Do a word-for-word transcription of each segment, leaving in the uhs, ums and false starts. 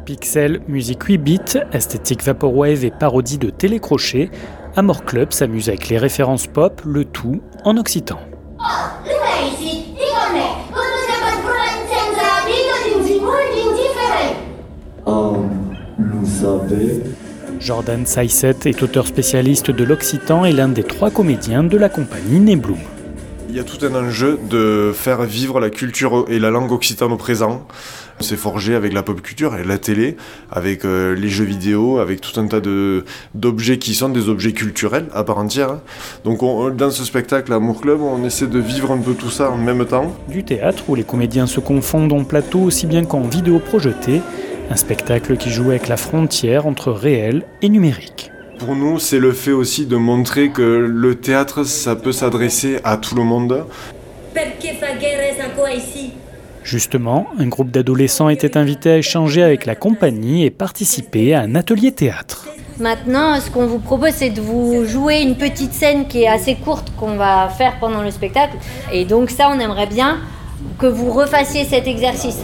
Pixel, musique huit bits, esthétique vaporwave et parodie de télécrochet, Amor Club s'amuse avec les références pop, le tout en occitan. Jordan Saïset est auteur spécialiste de l'occitan et l'un des trois comédiens de la compagnie Nebloom. Il y a tout un enjeu de faire vivre la culture et la langue occitane au présent. C'est forgé avec la pop culture et la télé, avec euh, les jeux vidéo, avec tout un tas de, d'objets qui sont des objets culturels à part entière. Donc on, dans ce spectacle Amor Club, on essaie de vivre un peu tout ça en même temps. Du théâtre où les comédiens se confondent en plateau aussi bien qu'en vidéo projetée, un spectacle qui joue avec la frontière entre réel et numérique. Pour nous, c'est le fait aussi de montrer que le théâtre, ça peut s'adresser à tout le monde. Justement, un groupe d'adolescents était invité à échanger avec la compagnie et participer à un atelier théâtre. Maintenant, ce qu'on vous propose, c'est de vous jouer une petite scène qui est assez courte qu'on va faire pendant le spectacle. Et donc ça, on aimerait bien que vous refassiez cet exercice.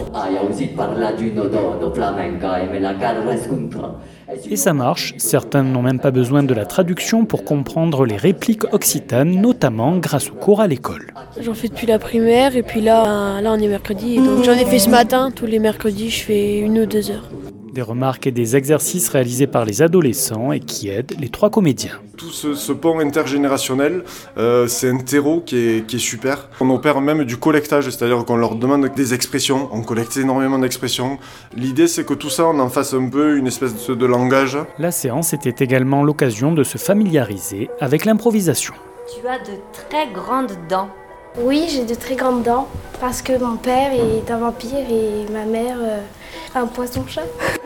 Et ça marche, certains n'ont même pas besoin de la traduction pour comprendre les répliques occitanes, notamment grâce au cours à l'école. J'en fais depuis la primaire et puis là, là on est mercredi. Et donc j'en ai fait ce matin, tous les mercredis je fais une ou deux heures. Des remarques et des exercices réalisés par les adolescents et qui aident les trois comédiens. Tout ce, ce pont intergénérationnel, euh, c'est un terreau qui est, qui est super. On opère même du collectage, c'est-à-dire qu'on leur demande des expressions, on collecte énormément d'expressions. L'idée c'est que tout ça, on en fasse un peu une espèce de langage. La séance était également l'occasion de se familiariser avec l'improvisation. Tu as de très grandes dents. Oui, j'ai de très grandes dents parce que mon père est un vampire et ma mère euh, un poisson-chat.